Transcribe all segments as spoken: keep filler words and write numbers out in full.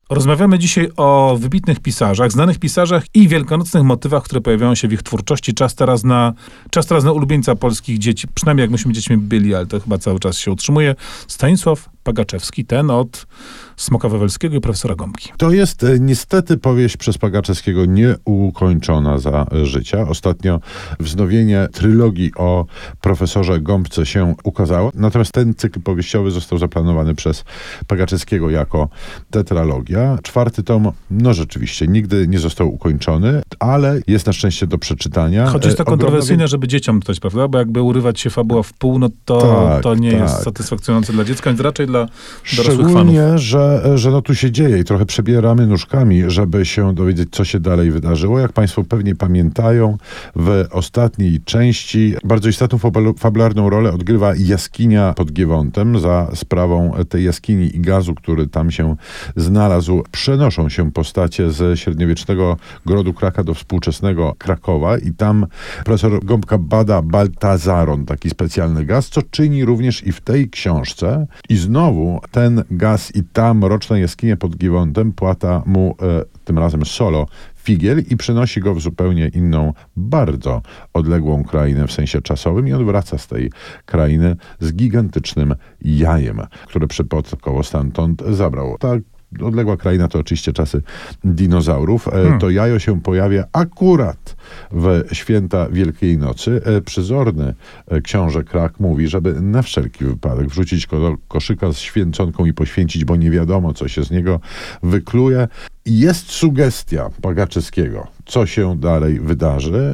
Rozmawiamy dzisiaj o wybitnych pisarzach, znanych pisarzach i wielkanocnych motywach, które pojawiają się w ich twórczości. Czas teraz na, czas teraz na ulubieńca polskich dzieci, przynajmniej jak myśmy dziećmi byli, ale to chyba cały czas się utrzymuje. Stanisław Pagaczewski, ten od Smoka Wawelskiego i profesora Gąbki. To jest e, niestety powieść przez Pagaczewskiego nieukończona za życia. Ostatnio wznowienie trylogii o profesorze Gąbce się ukazało. Natomiast ten cykl powieściowy został zaplanowany przez Pagaczewskiego jako tetralogia. Czwarty tom, no rzeczywiście, nigdy nie został ukończony, ale jest na szczęście do przeczytania. Choć jest to E, kontrowersyjne, ogromna... żeby dzieciom coś, prawda? Bo jakby urywać się fabuła w pół, no to, Tak, to nie tak. jest satysfakcjonujące dla dziecka, więc raczej dla dorosłych fanów. Szczególnie, że, że no tu się dzieje i trochę przebieramy nóżkami, żeby się dowiedzieć, co się dalej wydarzyło. Jak państwo pewnie pamiętają, w ostatniej części bardzo istotną fabularną rolę odgrywa jaskinia pod Giewontem. Za sprawą tej jaskini i gazu, który tam się znalazł, przenoszą się postacie z średniowiecznego Grodu Kraka do współczesnego Krakowa i tam profesor Gąbka bada baltazaron, taki specjalny gaz, co czyni również i w tej książce. I znowu ten gaz i ta mroczna jaskinia pod Giewontem płata mu e, tym razem solo figiel i przenosi go w zupełnie inną, bardzo odległą krainę w sensie czasowym i on wraca z tej krainy z gigantycznym jajem, które przypadkowo stamtąd zabrał. Tak. Odległa kraina to oczywiście czasy dinozaurów. Hmm. To jajo się pojawia akurat w święta Wielkiej Nocy. Przyzorny książę Krak mówi, żeby na wszelki wypadek wrzucić go do koszyka z święconką i poświęcić, bo nie wiadomo, co się z niego wykluje. Jest sugestia Pagaczewskiego, co się dalej wydarzy.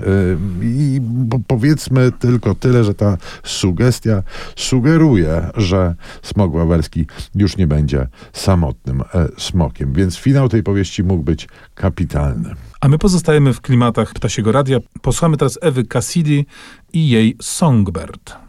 I powiedzmy tylko tyle, że ta sugestia sugeruje, że Smok Wawelski już nie będzie samotnym smokiem. Więc finał tej powieści mógł być kapitalny. A my pozostajemy w klimatach Ptasiego Radia. Posłuchamy teraz Ewy Cassidy i jej Songbird.